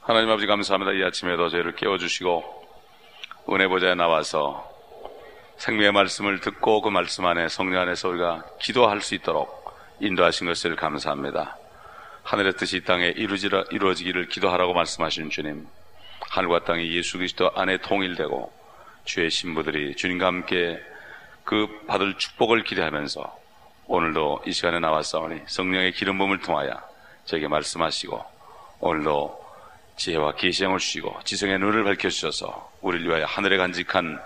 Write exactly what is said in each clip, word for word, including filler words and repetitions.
하나님 아버지 감사합니다. 이 아침에도 저희를 깨워주시고 은혜 보좌에 나와서 생명의 말씀을 듣고 그 말씀 안에 성령 안에서 우리가 기도할 수 있도록 인도하신 것을 감사합니다. 하늘의 뜻이 이 땅에 이루어지라, 이루어지기를 기도하라고 말씀하신 주님, 하늘과 땅이 예수 그리스도 안에 통일되고 주의 신부들이 주님과 함께 그 받을 축복을 기대하면서 오늘도 이 시간에 나왔사오니 성령의 기름 부음을 통하여 저에게 말씀하시고 오늘도 지혜와 계시형을 주시고 지성의 눈을 밝혀주셔서 우리를 위하여 하늘에 간직한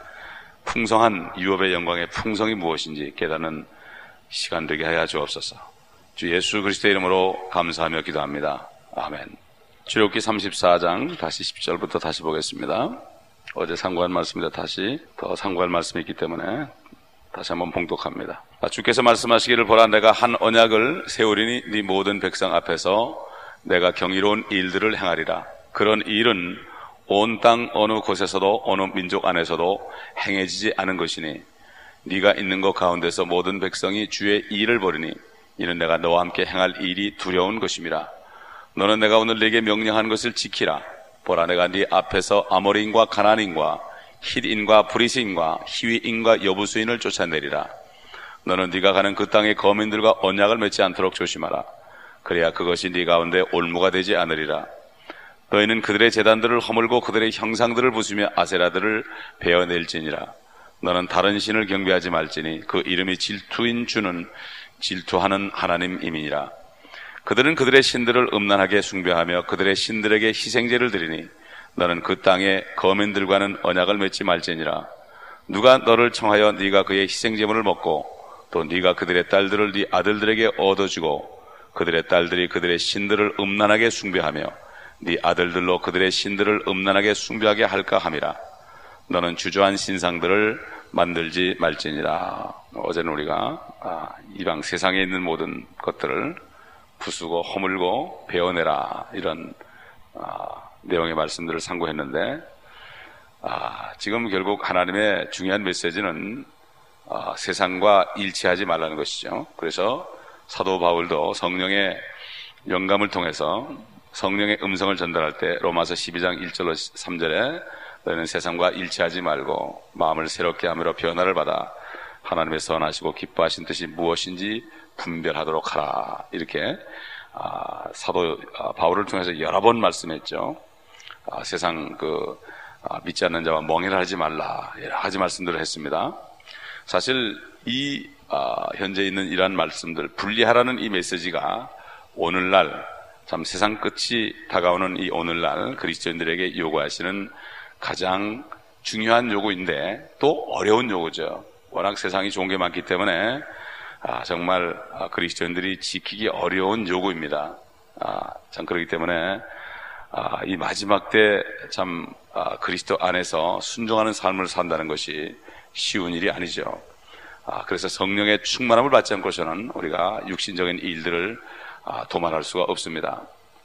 풍성한 유업의 영광의 풍성이 무엇인지 깨닫는 시간 되게 하여 주옵소서. 주 예수 그리스도의 이름으로 감사하며 기도합니다. 아멘. 출애굽기 삼십사 장 다시 십 절부터 다시 보겠습니다. 어제 상고한 말씀인데 다시 더 상고할 말씀이 있기 때문에 다시 한번 봉독합니다. 주께서 말씀하시기를 보라, 내가 한 언약을 세우리니 네 모든 백성 앞에서 내가 경이로운 일들을 행하리라. 그런 일은 온 땅 어느 곳에서도 어느 민족 안에서도 행해지지 않은 것이니 네가 있는 것 가운데서 모든 백성이 주의 일을 벌이니 이는 내가 너와 함께 행할 일이 두려운 것임이라. 너는 내가 오늘 네게 명령한 것을 지키라. 보라, 내가 네 앞에서 아모리인과 가나안인과 힛인과 브리스인과 히위인과 여부수인을 쫓아내리라. 너는 네가 가는 그 땅의 거민들과 언약을 맺지 않도록 조심하라. 그래야 그것이 네 가운데 올무가 되지 않으리라. 너희는 그들의 제단들을 허물고 그들의 형상들을 부수며 아세라들을 베어낼지니라. 너는 다른 신을 경배하지 말지니 그 이름이 질투인 주는 질투하는 하나님임이니라. 그들은 그들의 신들을 음란하게 숭배하며 그들의 신들에게 희생제를 드리니 너는 그 땅의 거민들과는 언약을 맺지 말지니라. 누가 너를 청하여 네가 그의 희생제물을 먹고 또 네가 그들의 딸들을 네 아들들에게 얻어주고 그들의 딸들이 그들의 신들을 음란하게 숭배하며 네 아들들로 그들의 신들을 음란하게 숭배하게 할까 함이라. 너는 주저한 신상들을 만들지 말지니라. 어제는 우리가 아, 이방 세상에 있는 모든 것들을 부수고 허물고 베어내라, 이런 아, 내용의 말씀들을 상고했는데 아, 지금 결국 하나님의 중요한 메시지는 아, 세상과 일치하지 말라는 것이죠. 그래서 사도 바울도 성령의 영감을 통해서 성령의 음성을 전달할 때 로마서 십이 장 일 절로 삼 절에 너희는 세상과 일치하지 말고 마음을 새롭게 함으로 변화를 받아 하나님의 선하시고 기뻐하신 뜻이 무엇인지 분별하도록 하라, 이렇게 아, 사도 아, 바울을 통해서 여러 번 말씀했죠. 아, 세상 그 아, 믿지 않는 자와 멍해를 하지 말라, 여러 가지 말씀들을 했습니다. 사실 이 아, 현재 있는 이러한 말씀들 분리하라는 이 메시지가 오늘날 참 세상 끝이 다가오는 이 오늘날 그리스도인들에게 요구하시는 가장 중요한 요구인데 또 어려운 요구죠. 워낙 세상이 좋은 게 많기 때문에 아, 정말 아, 그리스도인들이 지키기 어려운 요구입니다. 아, 참 그렇기 때문에 아, 이 마지막 때 참 아, 그리스도 안에서 순종하는 삶을 산다는 것이 쉬운 일이 아니죠. 아, 그래서 성령의 충만함을 받지 않고서는 우리가 육신적인 일들을 아, 도말할 수가 없습니다.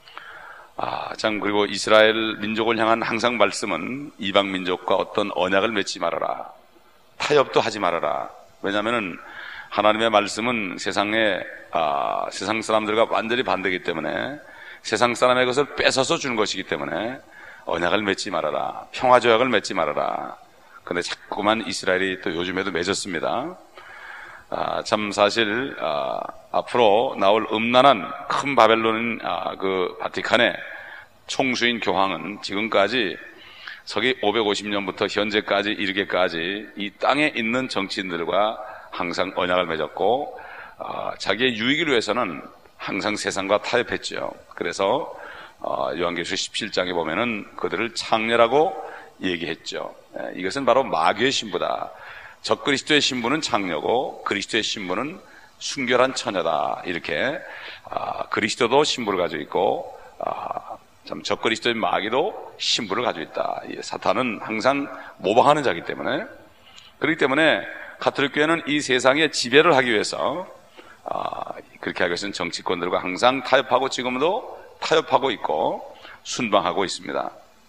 아, 참 그리고 이스라엘 민족을 향한 항상 말씀은 이방 민족과 어떤 언약을 맺지 말아라, 타협도 하지 말아라. 왜냐하면 하나님의 말씀은 세상에 아, 세상 사람들과 완전히 반대이기 때문에 세상 사람의 것을 뺏어서 주는 것이기 때문에 언약을 맺지 말아라, 평화조약을 맺지 말아라. 근데 자꾸만 이스라엘이 또 요즘에도 맺었습니다. 아, 참 사실 아, 앞으로 나올 음란한 큰 바벨론 아, 그 바티칸의 총수인 교황은 지금까지 서기 오백오십 년부터 현재까지 이르게까지 이 땅에 있는 정치인들과 항상 언약을 맺었고 아, 자기의 유익을 위해서는 항상 세상과 타협했죠. 그래서 아, 요한계시록 십칠 장에 보면은 그들을 창녀라고 얘기했죠. 에, 이것은 바로 마귀의 신부다. 적그리스도의 신부는 창녀고 그리스도의 신부는 순결한 처녀다. 이렇게 아, 그리스도도 신부를 가지고 있고 아, 참 적그리스도의 마귀도 신부를 가지고 있다. 사탄은 항상 모방하는 자이기 때문에, 그렇기 때문에 가톨릭 교회는 이 세상에 지배를 하기 위해서 아, 그렇게 하기 위해서는 정치권들과 항상 타협하고 지금도 타협하고 있고 순방하고 있습니다.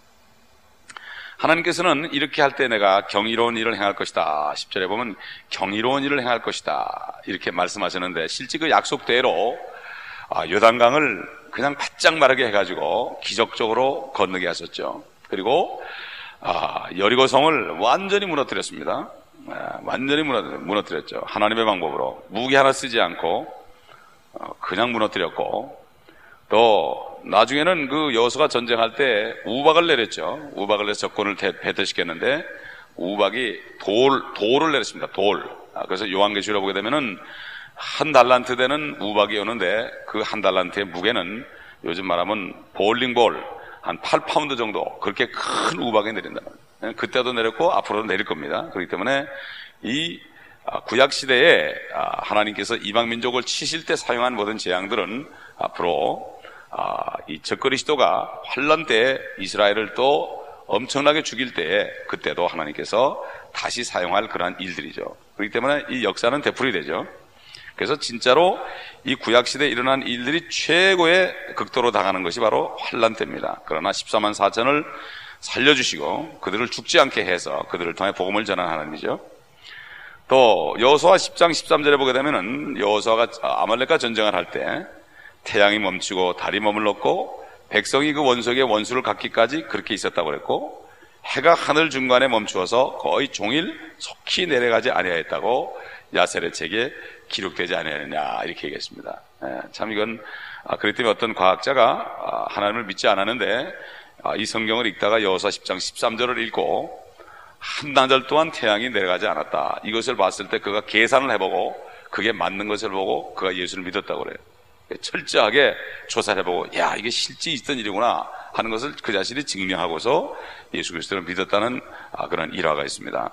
하나님께서는 이렇게 할 때 내가 경이로운 일을 행할 것이다. 십 절에 보면 경이로운 일을 행할 것이다, 이렇게 말씀하셨는데 실제 그 약속대로 아, 요단강을 그냥 바짝 마르게 해가지고 기적적으로 건너게 하셨죠. 그리고 아, 여리고성을 완전히 무너뜨렸습니다. 아, 완전히 무너뜨렸죠. 하나님의 방법으로 무기 하나 쓰지 않고 어, 그냥 무너뜨렸고, 또 나중에는 그 여호수아가 전쟁할 때 우박을 내렸죠. 우박을 내서 적군을 패퇴시켰는데 우박이 돌, 돌을 내렸습니다. 돌. 아, 그래서 요한계시록을 보게 되면은 한 달란트 되는 우박이 오는데 그 한 달란트의 무게는 요즘 말하면 볼링볼 한 팔 파운드 정도, 그렇게 큰 우박이 내린다. 그때도 내렸고 앞으로도 내릴 겁니다. 그렇기 때문에 이 구약 시대에 하나님께서 이방 민족을 치실 때 사용한 모든 재앙들은 앞으로 이 적그리스도가 환란 때에 이스라엘을 또 엄청나게 죽일 때에 그때도 하나님께서 다시 사용할 그러한 일들이죠. 그렇기 때문에 이 역사는 되풀이 되죠. 그래서 진짜로 이 구약시대에 일어난 일들이 최고의 극도로 당하는 것이 바로 환란 때입니다. 그러나 십사만 사천을 살려주시고 그들을 죽지 않게 해서 그들을 통해 복음을 전한 하나님이죠. 또 여호수아 십 장 십삼 절에 보게 되면은 여호수아가 아말렉과 전쟁을 할 때 태양이 멈추고 달이 머물렀고 백성이 그 원수에게 원수를 갚기까지 그렇게 있었다고 그랬고, 해가 하늘 중간에 멈추어서 거의 종일 속히 내려가지 아니하였다고 야셀의 책에 기록되지 아니하느냐 이렇게 얘기했습니다. 예, 참 이건 아, 그렇기 때문에 어떤 과학자가 아, 하나님을 믿지 않았는데 아, 이 성경을 읽다가 여호수아 십 장 십삼 절을 읽고 한 나절 동안 태양이 내려가지 않았다, 이것을 봤을 때 그가 계산을 해보고 그게 맞는 것을 보고 그가 예수를 믿었다고 그래요. 철저하게 조사를 해보고 야 이게 실제 있던 일이구나 하는 것을 그 자신이 증명하고서 예수 그리스도를 믿었다는 아, 그런 일화가 있습니다.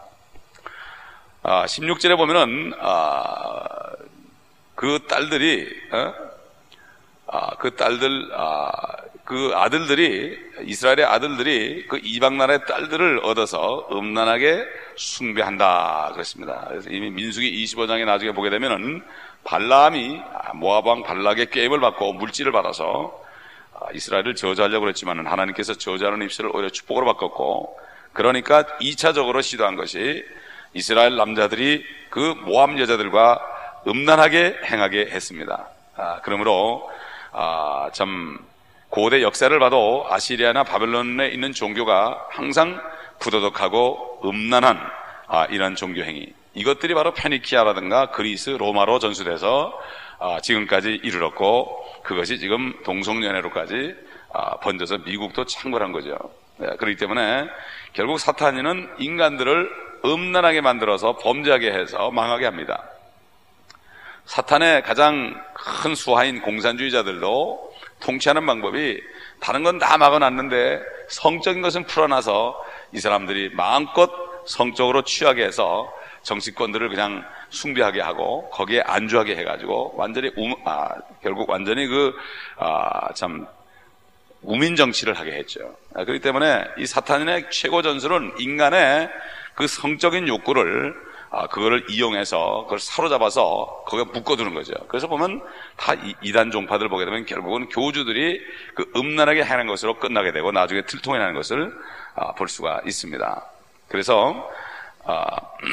아, 십육 절에 보면은 아, 그 딸들이 어? 아, 그 딸들 아, 그 아들들이 이스라엘의 아들들이 그 이방 나라의 딸들을 얻어서 음란하게 숭배한다 그랬습니다. 그래서 이미 민수기 이십오 장에 나중에 보게 되면은 발라함이 모압 왕 발락의 꾀임을 받고 물질을 받아서 이스라엘을 저주하려고 그랬지만 하나님께서 저주하는 입술을 오히려 축복으로 바꿨고, 그러니까 이 차적으로 시도한 것이 이스라엘 남자들이 그 모압 여자들과 음란하게 행하게 했습니다. 아, 그러므로 아, 참 고대 역사를 봐도 아시리아나 바벨론에 있는 종교가 항상 부도덕하고 음란한 아, 이런 종교 행위, 이것들이 바로 페니키아라든가 그리스, 로마로 전수돼서 아, 지금까지 이르렀고, 그것이 지금 동성연애로까지 아, 번져서 미국도 창궐한 거죠. 네, 그렇기 때문에 결국 사탄이는 인간들을 음란하게 만들어서 범죄하게 해서 망하게 합니다. 사탄의 가장 큰 수하인 공산주의자들도 통치하는 방법이 다른 건 다 막아놨는데 성적인 것은 풀어놔서 이 사람들이 마음껏 성적으로 취하게 해서 정치권들을 그냥 숭배하게 하고 거기에 안주하게 해가지고 완전히 우, 아, 결국 완전히 그 아, 참 우민 정치를 하게 했죠. 아, 그렇기 때문에 이 사탄의 최고 전술은 인간의 그 성적인 욕구를 아, 그거를 이용해서 그걸 사로잡아서 거기에 묶어두는 거죠. 그래서 보면 다 이, 이단 종파들 보게 되면 결국은 교주들이 그 음란하게 하는 것으로 끝나게 되고 나중에 틀통이 나는 것을 아, 볼 수가 있습니다. 그래서 아,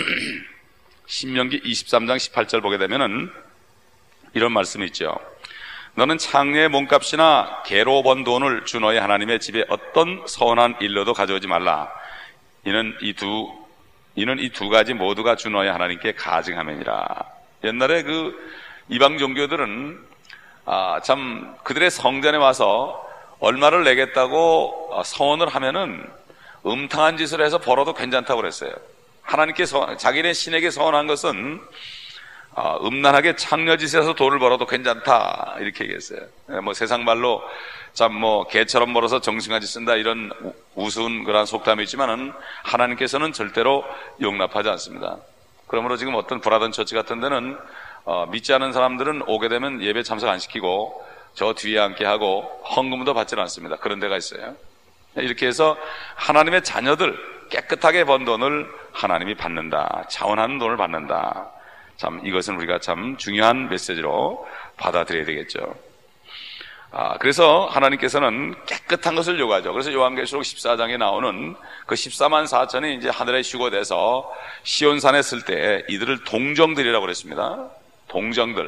신명기 이십삼 장 십팔 절 보게 되면은 이런 말씀이 있죠. 너는 창녀의 몸값이나 개로 번 돈을 주 너의 하나님의 집에 어떤 선한 일로도 가져오지 말라. 이는 이 두 이는 이 두 가지 모두가 주 너의 하나님께 가증함이니라. 옛날에 그 이방 종교들은 아, 참 그들의 성전에 와서 얼마를 내겠다고 서원을 하면은 음탕한 짓을 해서 벌어도 괜찮다고 그랬어요. 하나님께 서, 자기네 신에게 서원한 것은 아, 음란하게 창녀짓에서 돈을 벌어도 괜찮다 이렇게 얘기했어요. 뭐 세상 말로 참 뭐 개처럼 벌어서 정승하지 쓴다 이런 우, 우스운 그런 속담이 있지만은 하나님께서는 절대로 용납하지 않습니다. 그러므로 지금 어떤 브라던 처치 같은 데는 어, 믿지 않은 사람들은 오게 되면 예배 참석 안 시키고 저 뒤에 앉게 하고 헌금도 받지 않습니다. 그런 데가 있어요. 이렇게 해서 하나님의 자녀들 깨끗하게 번 돈을 하나님이 받는다, 자원하는 돈을 받는다. 참 이것은 우리가 참 중요한 메시지로 받아들여야 되겠죠. 아, 그래서 하나님께서는 깨끗한 것을 요구하죠. 그래서 요한계시록 십사 장에 나오는 그 십사만 사천이 이제 하늘에 휴거돼서 시온산에 쓸 때 이들을 동정들이라고 그랬습니다. 동정들.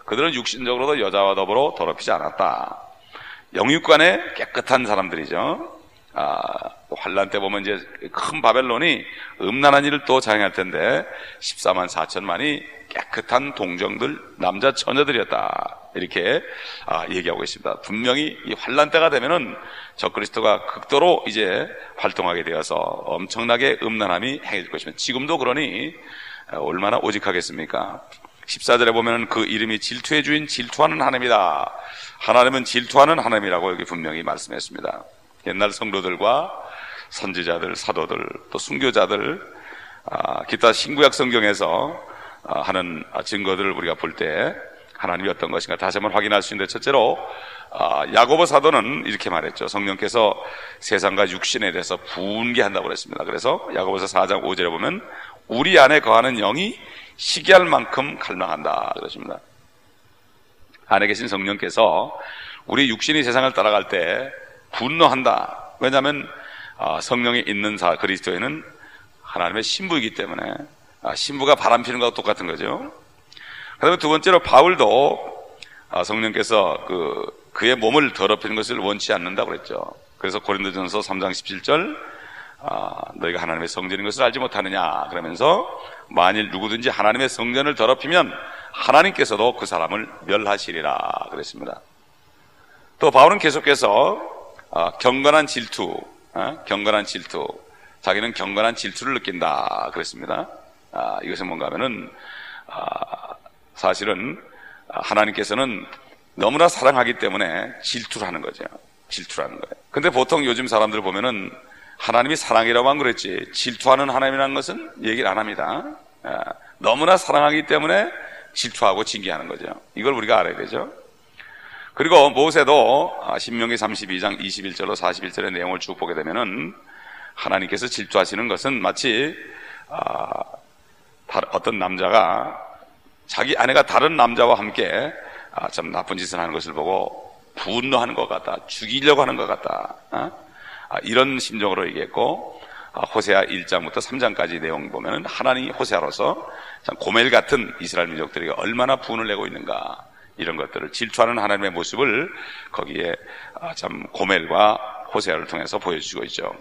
그들은 육신적으로도 여자와 더불어 더럽히지 않았다. 영육간에 깨끗한 사람들이죠. 아, 환란 때 보면 이제 큰 바벨론이 음란한 일을 또 자행할 텐데 십사만 사천만이 깨끗한 동정들, 남자 처녀들이었다. 이렇게 아, 얘기하고 있습니다. 분명히 이 환란 때가 되면은 적그리스도가 극도로 이제 활동하게 되어서 엄청나게 음란함이 행해질 것입니다. 지금도 그러니 얼마나 오직하겠습니까? 십사 절에 보면 그 이름이 질투의 주인 질투하는 하나님이다. 하나님은 질투하는 하나님이라고 여기 분명히 말씀했습니다. 옛날 성도들과 선지자들, 사도들, 또 순교자들, 아, 기타 신구약 성경에서 아, 하는 증거들을 우리가 볼 때 하나님이 어떤 것인가 다시 한번 확인할 수 있는데, 첫째로 아, 야고보 사도는 이렇게 말했죠. 성령께서 세상과 육신에 대해서 분개한다고 그랬습니다. 그래서 야고보서 사 장 오 절에 보면 우리 안에 거하는 영이 시기할 만큼 갈망한다 그러십니다. 안에 계신 성령께서 우리 육신이 세상을 따라갈 때 분노한다. 왜냐하면 성령이 있는 사 그리스도에는 하나님의 신부이기 때문에 신부가 바람피는 것과 똑같은 거죠. 그다음에 두 번째로 바울도 성령께서 그 그의 몸을 더럽히는 것을 원치 않는다고 그랬죠. 그래서 고린도전서 삼 장 십칠 절 너희가 하나님의 성전인 것을 알지 못하느냐 그러면서 만일 누구든지 하나님의 성전을 더럽히면 하나님께서도 그 사람을 멸하시리라 그랬습니다. 또 바울은 계속해서 어, 경건한 질투, 어? 경건한 질투, 자기는 경건한 질투를 느낀다 그랬습니다. 아, 이것은 뭔가 하면은 아, 사실은 하나님께서는 너무나 사랑하기 때문에 질투를 하는 거죠. 질투를 하는 거예요. 근데 보통 요즘 사람들 보면은 하나님이 사랑이라고만 그랬지 질투하는 하나님이라는 것은 얘기를 안 합니다. 아, 너무나 사랑하기 때문에 질투하고 징계하는 거죠. 이걸 우리가 알아야 되죠. 그리고 모세도 신명기 삼십이 장 이십일 절로 사십일 절의 내용을 쭉 보게 되면은 하나님께서 질투하시는 것은 마치 아, 어떤 남자가 자기 아내가 다른 남자와 함께 아, 참 나쁜 짓을 하는 것을 보고 분노하는 것 같다, 죽이려고 하는 것 같다, 아? 아, 이런 심정으로 얘기했고, 아, 호세아 일 장부터 삼 장까지 내용 보면은 하나님이 호세아로서 참 고멜 같은 이스라엘 민족들에게 얼마나 분을 내고 있는가, 이런 것들을 질투하는 하나님의 모습을 거기에 아, 참 고멜과 호세아를 통해서 보여주시고 있죠.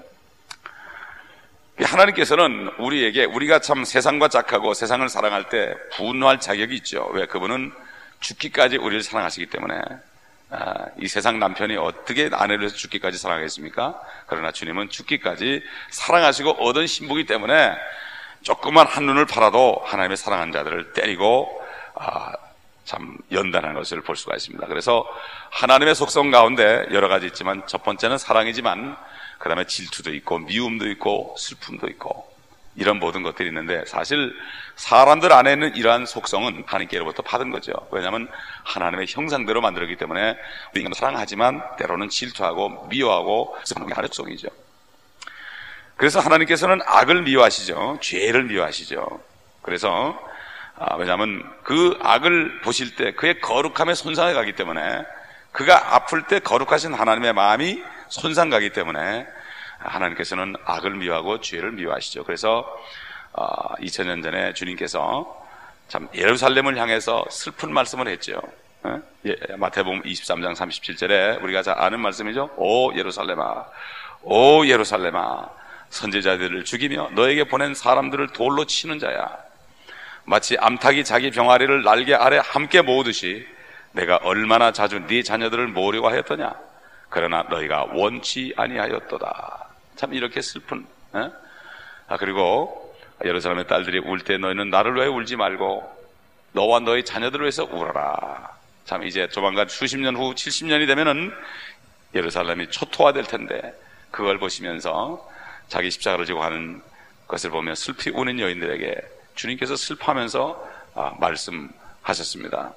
하나님께서는 우리에게 우리가 참 세상과 짝하고 세상을 사랑할 때 분노할 자격이 있죠. 왜? 그분은 죽기까지 우리를 사랑하시기 때문에. 아, 이 세상 남편이 어떻게 아내를 위해서 죽기까지 사랑하겠습니까? 그러나 주님은 죽기까지 사랑하시고 얻은 신부이기 때문에 조그만 한눈을 팔아도 하나님의 사랑하는 자들을 때리고 아, 참 연단하는 것을 볼 수가 있습니다. 그래서 하나님의 속성 가운데 여러 가지 있지만 첫 번째는 사랑이지만 그 다음에 질투도 있고 미움도 있고 슬픔도 있고 이런 모든 것들이 있는데, 사실 사람들 안에는 이러한 속성은 하나님께로부터 받은 거죠. 왜냐하면 하나님의 형상대로 만들었기 때문에 우리가 사랑하지만 때로는 질투하고 미워하고 슬픔이 하나님의 속성이죠. 그래서 하나님께서는 악을 미워하시죠. 죄를 미워하시죠. 그래서 아, 왜냐하면 그 악을 보실 때 그의 거룩함에 손상해 가기 때문에, 그가 아플 때 거룩하신 하나님의 마음이 손상 가기 때문에 하나님께서는 악을 미워하고 죄를 미워하시죠. 그래서 어, 이천 년 전에 주님께서 참 예루살렘을 향해서 슬픈 말씀을 했죠. 어? 예, 마태복음 이십삼 장 삼십칠 절에 우리가 잘 아는 말씀이죠. 오 예루살렘아, 오 예루살렘아, 선지자들을 죽이며 너에게 보낸 사람들을 돌로 치는 자야. 마치 암탉이 자기 병아리를 날개 아래 함께 모으듯이 내가 얼마나 자주 네 자녀들을 모으려고 하였더냐. 그러나 너희가 원치 아니하였도다. 참 이렇게 슬픈. 에? 아, 그리고 예루살렘의 딸들이 울 때 너희는 나를 왜 울지 말고 너와 너희 자녀들을 위해서 울어라. 참 이제 조만간 수십 년 후 칠십 년이 되면은 예루살렘이 초토화될 텐데, 그걸 보시면서 자기 십자가를 지고 하는 것을 보며 슬피 우는 여인들에게 주님께서 슬퍼하면서 아, 말씀하셨습니다.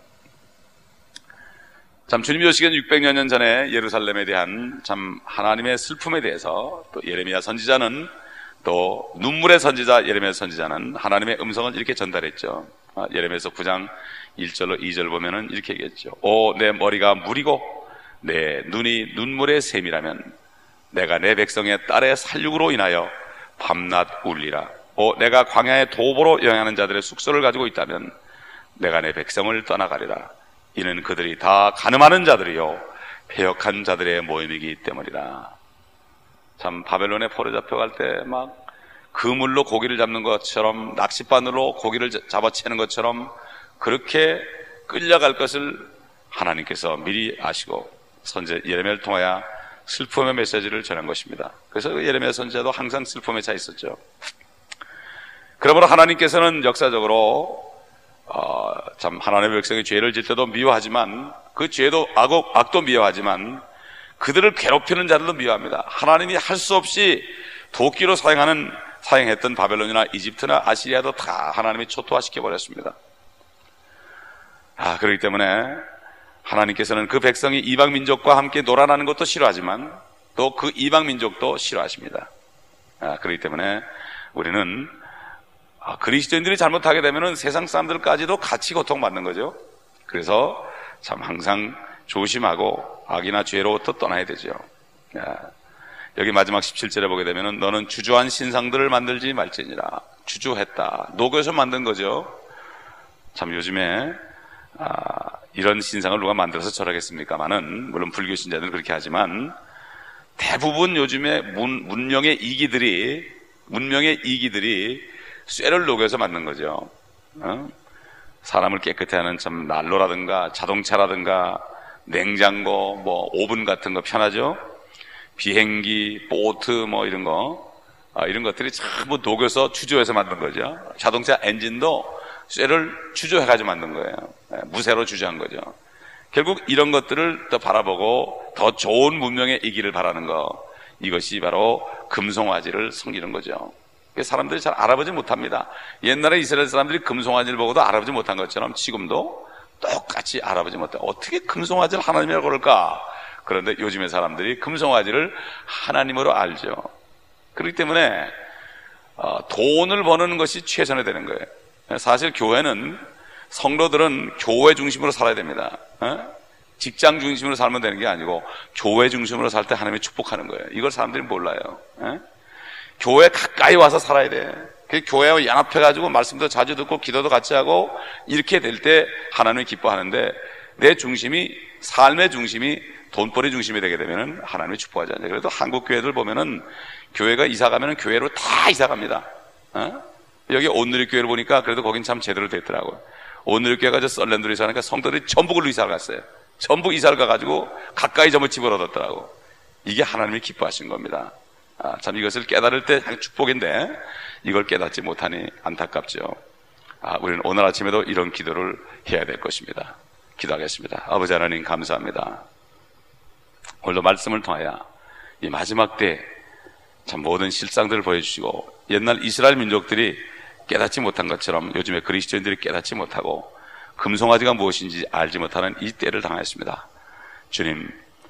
참 주님이 오시기 육백여 년 전에 예루살렘에 대한 참 하나님의 슬픔에 대해서 또 예레미야 선지자는, 또 눈물의 선지자 예레미야 선지자는 하나님의 음성을 이렇게 전달했죠. 아, 예레미야서 구 장 일 절로 이 절 보면은 이렇게 얘기했죠. 오 내 머리가 물이고 내 눈이 눈물의 샘이라면 내가 내 백성의 딸의 살육으로 인하여 밤낮 울리라. 오 내가 광야의 도보로 여행하는 자들의 숙소를 가지고 있다면 내가 내 백성을 떠나가리라. 이는 그들이 다 가늠하는 자들이요 패역한 자들의 모임이기 때문이라. 참 바벨론에 포로 잡혀갈 때 막 그물로 고기를 잡는 것처럼, 낚싯바늘로 고기를 잡아채는 것처럼 그렇게 끌려갈 것을 하나님께서 미리 아시고 선지 예레미야를 통하여 슬픔의 메시지를 전한 것입니다. 그래서 예레미야 선지자도 항상 슬픔에 차 있었죠. 그러므로 하나님께서는 역사적으로 어, 참 하나님의 백성이 죄를 질 때도 미워하지만, 그 죄도 악, 악도 미워하지만 그들을 괴롭히는 자들도 미워합니다. 하나님이 할 수 없이 도끼로 사용하는 사용했던 바벨론이나 이집트나 아시리아도 다 하나님이 초토화시켜 버렸습니다. 아, 그렇기 때문에 하나님께서는 그 백성이 이방 민족과 함께 놀아나는 것도 싫어하지만 또 그 이방 민족도 싫어하십니다. 아, 그렇기 때문에 우리는 아, 그리스도인들이 잘못하게 되면 세상 사람들까지도 같이 고통받는 거죠. 그래서 참 항상 조심하고 악이나 죄로부터 떠나야 되죠. 아, 여기 마지막 십칠 절에 보게 되면 너는 주저한 신상들을 만들지 말지니라. 주저했다. 녹여서 만든 거죠. 참 요즘에 아, 이런 신상을 누가 만들어서 절하겠습니까마는, 물론 불교 신자들은 그렇게 하지만 대부분 요즘에 문, 문명의 이기들이 문명의 이기들이 쇠를 녹여서 만든 거죠. 어? 사람을 깨끗해 하는 참 난로라든가 자동차라든가 냉장고, 뭐 오븐 같은 거 편하죠. 비행기, 보트 뭐 이런 거, 아, 이런 것들이 전부 녹여서 추조해서 만든 거죠. 자동차 엔진도 쇠를 추조해가지고 만든 거예요. 무쇠로 추조한 거죠. 결국 이런 것들을 더 바라보고 더 좋은 문명의 이기를 바라는 거, 이것이 바로 금송아지를 섬기는 거죠. 사람들이 잘 알아보지 못합니다. 옛날에 이스라엘 사람들이 금송아지를 보고도 알아보지 못한 것처럼 지금도 똑같이 알아보지 못해. 어떻게 금송아지를 하나님이라고 그럴까? 그런데 요즘의 사람들이 금송아지를 하나님으로 알죠. 그렇기 때문에 어, 돈을 버는 것이 최선이 되는 거예요. 사실 교회는, 성도들은 교회 중심으로 살아야 됩니다. 어? 직장 중심으로 살면 되는 게 아니고 교회 중심으로 살 때 하나님이 축복하는 거예요. 이걸 사람들이 몰라요. 어? 교회 가까이 와서 살아야 돼. 교회와 연합해가지고 말씀도 자주 듣고 기도도 같이 하고 이렇게 될 때 하나님이 기뻐하는데, 내 중심이, 삶의 중심이 돈벌이 중심이 되게 되면 하나님이 축복하지 않아요. 그래도 한국 교회들 보면은 교회가 이사 가면은 교회로 다 이사 갑니다. 어? 여기 온누리 교회를 보니까 그래도 거긴 참 제대로 됐더라고요. 온누리 교회가 저 썰랜드로 이사 가니까 성도들이 전부 그걸로 이사를 갔어요. 전부 이사를 가가지고 가까이 전부 집을 얻었더라고. 이게 하나님이 기뻐하신 겁니다. 아, 참 이것을 깨달을 때 축복인데 이걸 깨닫지 못하니 안타깝죠. 아, 우리는 오늘 아침에도 이런 기도를 해야 될 것입니다. 기도하겠습니다. 아버지 하나님 감사합니다. 오늘도 말씀을 통하여 이 마지막 때 참 모든 실상들을 보여주시고, 옛날 이스라엘 민족들이 깨닫지 못한 것처럼 요즘에 그리스도인들이 깨닫지 못하고 금송아지가 무엇인지 알지 못하는 이 때를 당하였습니다. 주님,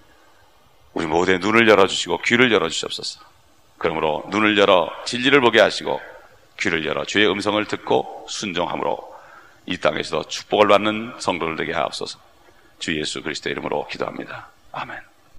우리 모두의 눈을 열어주시고 귀를 열어주시옵소서. 그러므로 눈을 열어 진리를 보게 하시고 귀를 열어 주의 음성을 듣고 순종함으로 이 땅에서도 축복을 받는 성도들 되게 하옵소서. 주 예수 그리스도의 이름으로 기도합니다. 아멘.